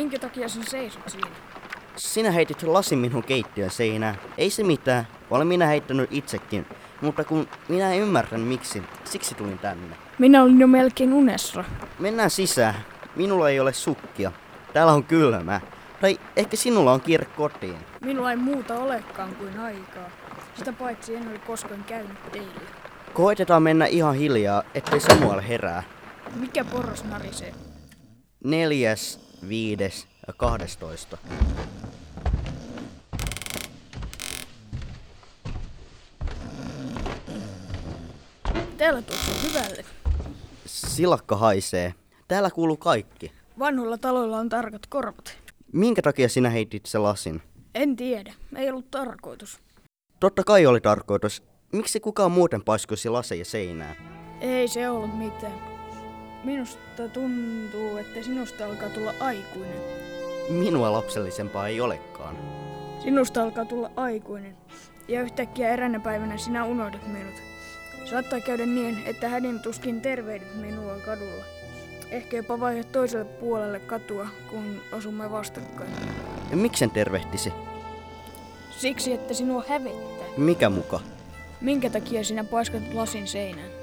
Minkä takia sä seisot siinä? Sinä heitit lasin minun keittiön seinään. Ei se mitään, olen minä heittänyt itsekin. Mutta kun minä en ymmärrän miksi, siksi tulin tänne. Minä olin jo melkein unessa. Mennään sisään. Minulla ei ole sukkia. Täällä on kylmää. Tai ehkä sinulla on kiire kotiin. Minulla ei muuta olekaan kuin aikaa. Sitä paitsi en ole koskaan käynyt teillä. Koitetaan mennä ihan hiljaa, ettei Samuel herää. Mikä porras narisee? 4., 5. ja 12. Täällä tuossa hyvälle. Silakka haisee. Täällä kuuluu kaikki. Vanhoilla taloilla on tarkat korvat. Minkä takia sinä heitit se lasin? En tiedä. Ei ollut tarkoitus. Totta kai oli tarkoitus. Miksi kukaan muuten paiskuisi laseja seinään? Ei se ollut mitään. Minusta tuntuu, että sinusta alkaa tulla aikuinen. Minua lapsellisempaa ei olekaan. Sinusta alkaa tulla aikuinen. Ja yhtäkkiä eräänä päivänä sinä unohdat minut. Saattaa käydä niin, että hädin tuskin tervehdit minua kadulla. Ehkä jopa vaihdat toiselle puolelle katua, kun asumme vastakkain. Ja miksen tervehtisi? Siksi, että sinua hävettää. Mikä muka? Minkä takia sinä paiskat lasin seinään?